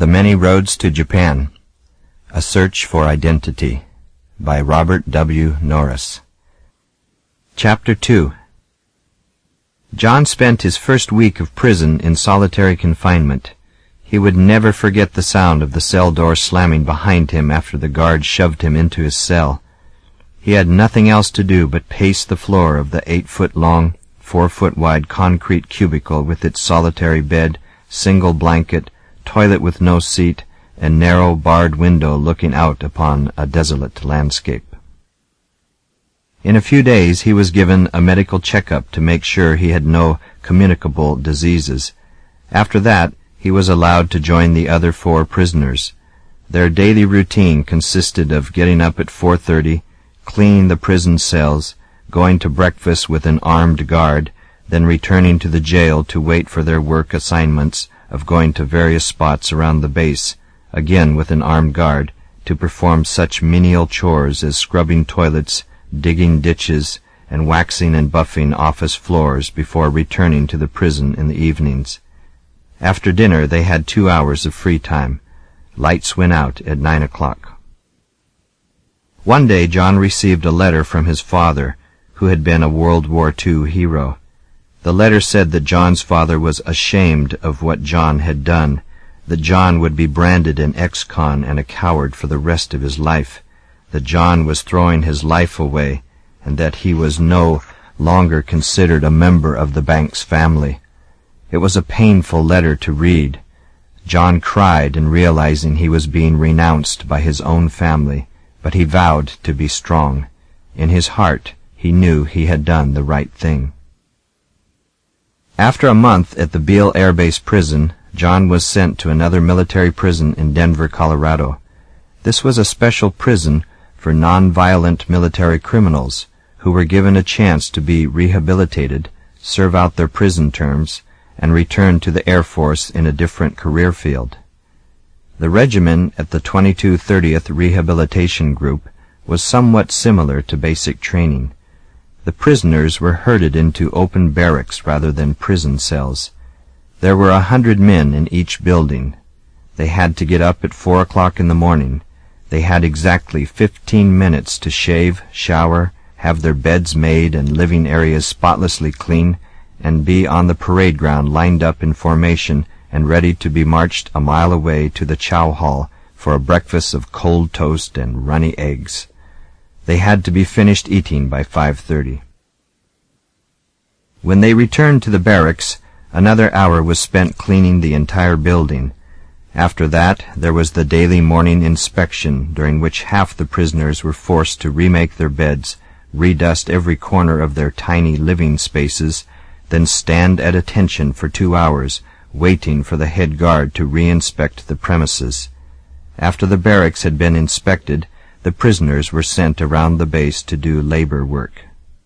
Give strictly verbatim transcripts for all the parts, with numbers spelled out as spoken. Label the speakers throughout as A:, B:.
A: The Many Roads to Japan, A Search for Identity, by Robert W. Norris. Chapter two. John spent his first week of prison in solitary confinement. He would never forget the sound of the cell door slamming behind him after the guard shoved him into his cell. He had nothing else to do but pace the floor of the eight-foot-long, four-foot-wide concrete cubicle with its solitary bed, single blanket, toilet with no seat, and narrow barred window looking out upon a desolate landscape. In a few days he was given a medical checkup to make sure he had no communicable diseases. After that, he was allowed to join the other four prisoners. Their daily routine consisted of getting up at four thirty, cleaning the prison cells, going to breakfast with an armed guard, then returning to the jail to wait for their work assignments of going to various spots around the base, again with an armed guard, to perform such menial chores as scrubbing toilets, digging ditches, and waxing and buffing office floors before returning to the prison in the evenings. After dinner they had two hours of free time. Lights went out at nine o'clock. One day John received a letter from his father, who had been a World War Two hero. The letter said that John's father was ashamed of what John had done, that John would be branded an ex-con and a coward for the rest of his life, that John was throwing his life away, and that he was no longer considered a member of the Banks family. It was a painful letter to read. John cried in realizing he was being renounced by his own family, but he vowed to be strong. In his heart, he knew he had done the right thing. After a month at the Beale Air Base prison, John was sent to another military prison in Denver, Colorado. This was a special prison for non-violent military criminals who were given a chance to be rehabilitated, serve out their prison terms, and return to the Air Force in a different career field. The regimen at the twenty-two thirtieth Rehabilitation Group was somewhat similar to basic training. The prisoners were herded into open barracks rather than prison cells. There were a hundred men in each building. They had to get up at four o'clock in the morning. They had exactly fifteen minutes to shave, shower, have their beds made and living areas spotlessly clean, and be on the parade ground lined up in formation and ready to be marched a mile away to the chow hall for a breakfast of cold toast and runny eggs. They had to be finished eating by five thirty. When they returned to the barracks, another hour was spent cleaning the entire building. After that, there was the daily morning inspection, during which half the prisoners were forced to remake their beds, redust every corner of their tiny living spaces, then stand at attention for two hours, waiting for the head guard to re-inspect the premises. After the barracks had been inspected, the prisoners were sent around the base to do labor work.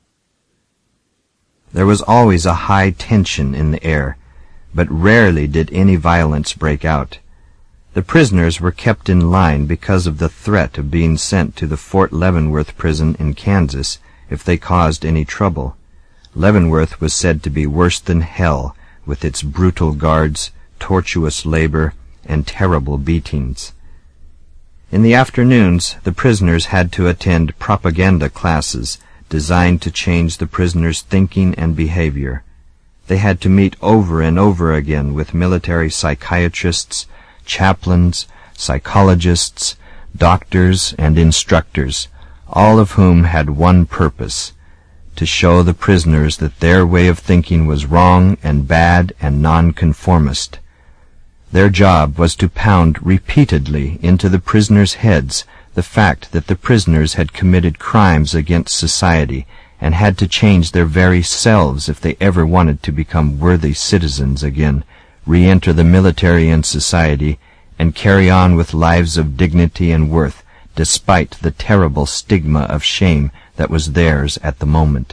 A: There was always a high tension in the air, but rarely did any violence break out. The prisoners were kept in line because of the threat of being sent to the Fort Leavenworth prison in Kansas if they caused any trouble. Leavenworth was said to be worse than hell, with its brutal guards, tortuous labor, and terrible beatings. In the afternoons, the prisoners had to attend propaganda classes designed to change the prisoners' thinking and behavior. They had to meet over and over again with military psychiatrists, chaplains, psychologists, doctors, and instructors, all of whom had one purpose: to show the prisoners that their way of thinking was wrong and bad and nonconformist. Their job was to pound repeatedly into the prisoners' heads the fact that the prisoners had committed crimes against society and had to change their very selves if they ever wanted to become worthy citizens again, re-enter the military and society, and carry on with lives of dignity and worth, despite the terrible stigma of shame that was theirs at the moment.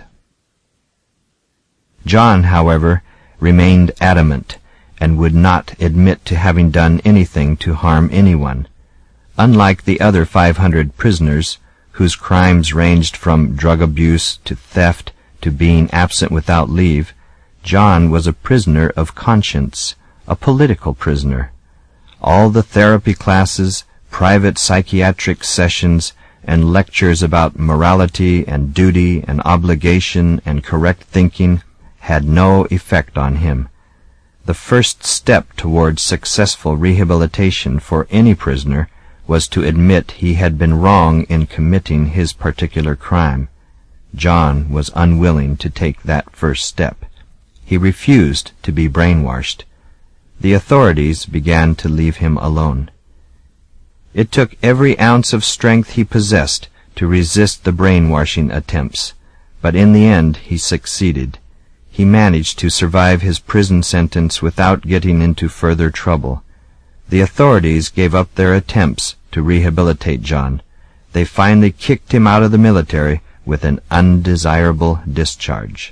A: John, however, remained adamant, and would not admit to having done anything to harm anyone. Unlike the other five hundred prisoners, whose crimes ranged from drug abuse to theft to being absent without leave, John was a prisoner of conscience, a political prisoner. All the therapy classes, private psychiatric sessions, and lectures about morality and duty and obligation and correct thinking had no effect on him. The first step toward successful rehabilitation for any prisoner was to admit he had been wrong in committing his particular crime. John was unwilling to take that first step. He refused to be brainwashed. The authorities began to leave him alone. It took every ounce of strength he possessed to resist the brainwashing attempts, but in the end he succeeded. He managed to survive his prison sentence without getting into further trouble. The authorities gave up their attempts to rehabilitate John. They finally kicked him out of the military with an undesirable discharge.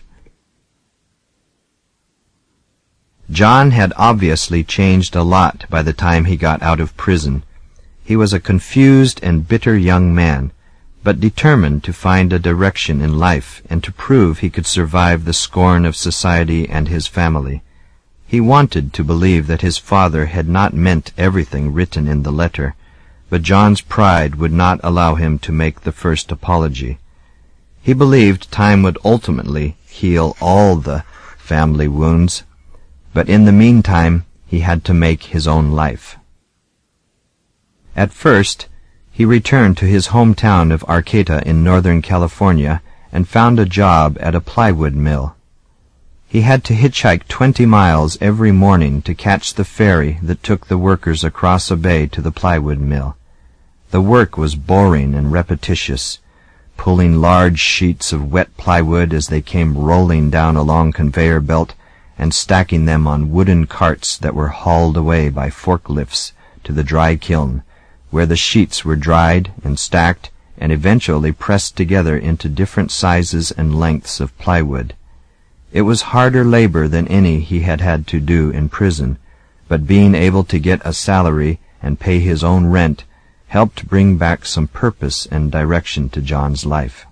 A: John had obviously changed a lot by the time he got out of prison. He was a confused and bitter young man, but determined to find a direction in life and to prove he could survive the scorn of society and his family. He wanted to believe that his father had not meant everything written in the letter, but John's pride would not allow him to make the first apology. He believed time would ultimately heal all the family wounds, but in the meantime he had to make his own life. At first, he returned to his hometown of Arcata in Northern California and found a job at a plywood mill. He had to hitchhike twenty miles every morning to catch the ferry that took the workers across a bay to the plywood mill. The work was boring and repetitious, pulling large sheets of wet plywood as they came rolling down a long conveyor belt and stacking them on wooden carts that were hauled away by forklifts to the dry kiln, where the sheets were dried and stacked and eventually pressed together into different sizes and lengths of plywood. It was harder labor than any he had had to do in prison, but being able to get a salary and pay his own rent helped bring back some purpose and direction to John's life.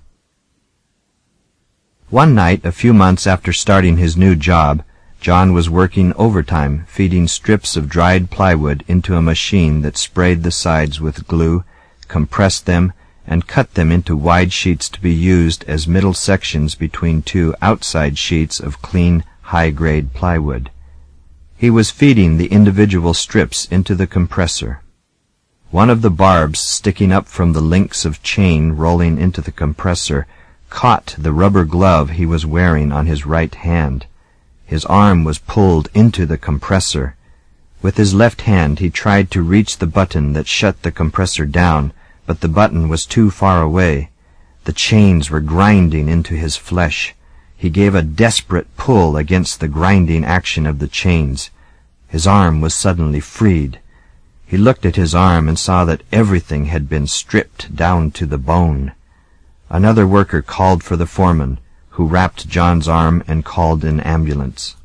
A: One night, a few months after starting his new job, John was working overtime, feeding strips of dried plywood into a machine that sprayed the sides with glue, compressed them, and cut them into wide sheets to be used as middle sections between two outside sheets of clean, high-grade plywood. He was feeding the individual strips into the compressor. One of the barbs sticking up from the links of chain rolling into the compressor caught the rubber glove he was wearing on his right hand. His arm was pulled into the compressor. With his left hand he tried to reach the button that shut the compressor down, but the button was too far away. The chains were grinding into his flesh. He gave a desperate pull against the grinding action of the chains. His arm was suddenly freed. He looked at his arm and saw that everything had been stripped down to the bone. Another worker called for the foreman, who wrapped John's arm and called an ambulance.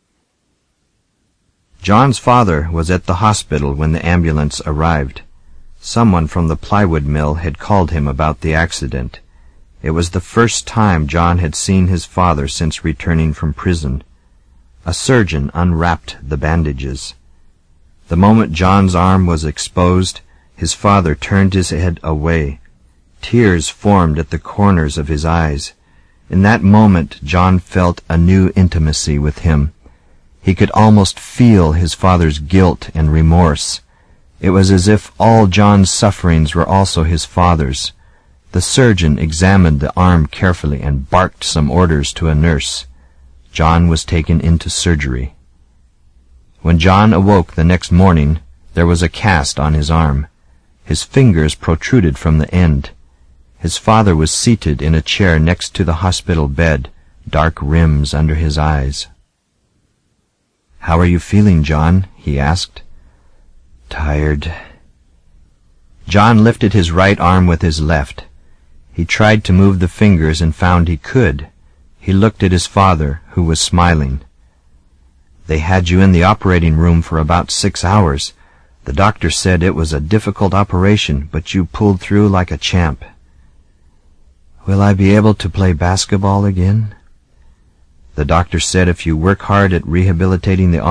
A: John's father was at the hospital when the ambulance arrived. Someone from the plywood mill had called him about the accident. It was the first time John had seen his father since returning from prison. A surgeon unwrapped the bandages. The moment John's arm was exposed, his father turned his head away. Tears formed at the corners of his eyes. In that moment, John felt a new intimacy with him. He could almost feel his father's guilt and remorse. It was as if all John's sufferings were also his father's. The surgeon examined the arm carefully and barked some orders to a nurse. John was taken into surgery. When John awoke the next morning, there was a cast on his arm. His fingers protruded from the end. His father was seated in a chair next to the hospital bed, dark rims under his eyes. "How are you feeling, John?" he asked. "Tired." John lifted his right arm with his left. He tried to move the fingers and found he could. He looked at his father, who was smiling. "They had you in the operating room for about six hours. The doctor said it was a difficult operation, but you pulled through like a champ." "Will I be able to play basketball again?" "The doctor said if you work hard at rehabilitating the arm,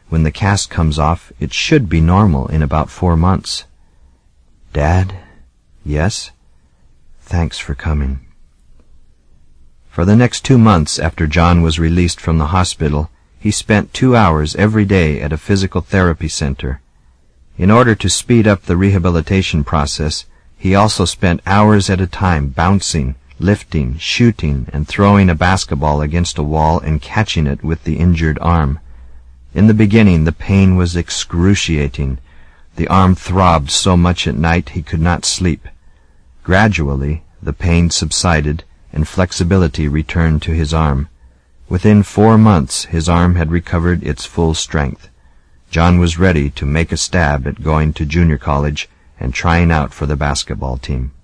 A: When the cast comes off, it should be normal in about four months. Dad? Yes? Thanks for coming. For the next two months after John was released from the hospital, he spent two hours every day at a physical therapy center. In order to speed up the rehabilitation process, he also spent hours at a time bouncing, lifting, shooting, and throwing a basketball against a wall and catching it with the injured arm. In the beginning, the pain was excruciating. The arm throbbed so much at night he could not sleep. Gradually, the pain subsided, and flexibility returned to his arm. Within four months, his arm had recovered its full strength. John was ready to make a stab at going to junior college and trying out for the basketball team.